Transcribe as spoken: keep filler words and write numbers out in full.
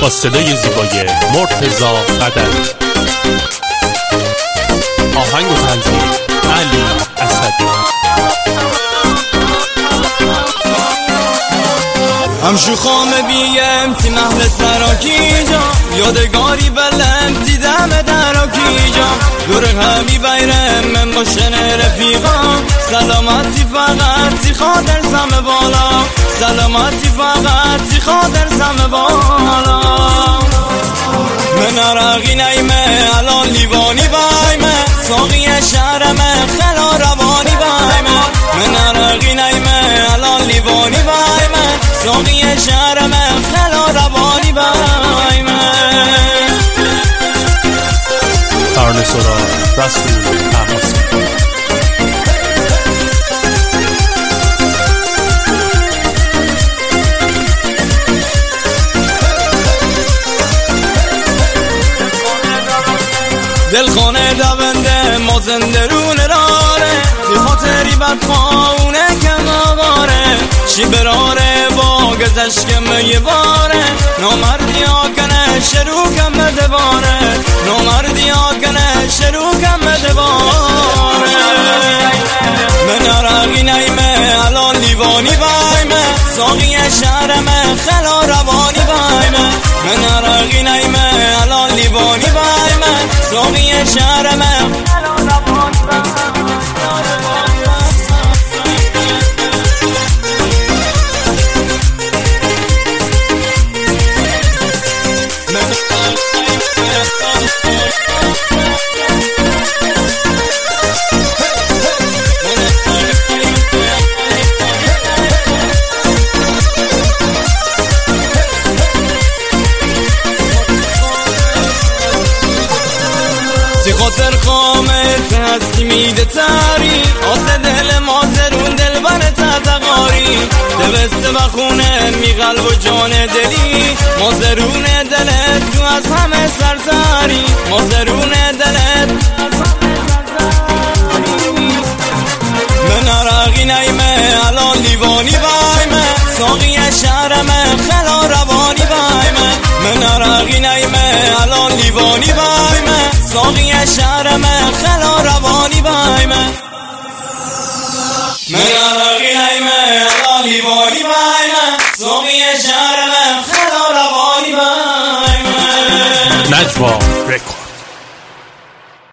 با صدای زیبای مرتضی قدری. آهنگ و تنظیم علی اسدی. همشو خامه بیم تی محل سراکی جا یادگاری بلم تی دم دراکی جا دور همی بیرم من باشن رفیقا سلامتی فقط تی خاطر سم بالا سلامتی فقط تی خاطر سم بالا من عراقی نیمه الان لیوانی بایمه ساقی شهرمه خلا روانی بایمه من عراقی نیمه الان لیوانی بایمه ساقی شهرمه خلا روانی بایمه ترانه سرا رسول تماسی. دل خانه دونده ما زنده رون راره تی خاطری بدخوانه کم آواره چی براره با گذشت کم یه باره نامردی ها کنه شروع کم بده باره نامردی ها کنه شروع کم بده باره من عراقی نیمه الان لیوانی بایمه ساقی شهرمه خلا روانی بایمه من عراقی نیمه الان لیوانی بایمه ساقی شهرمه خلا روانی بایمه تی خاطر قامت هستی میده تاری آسه دل مازرون دل بر تدقاری دبسته و خونه می قلب و جان دلی مازرون دلت تو از همه سرتاری مازرون دلت من عراقی نیمه الان لیوانی بایمه ساقی شهرمه خلا روانی بایمه من عراقی نیمه الان لیوانی بایمه ساقی شهرمه خلا روانی بایمه من عراقی نیمه الان لیوانی بایمه ساقی شهرمه خلا روانی بایمه نجوا رکورد.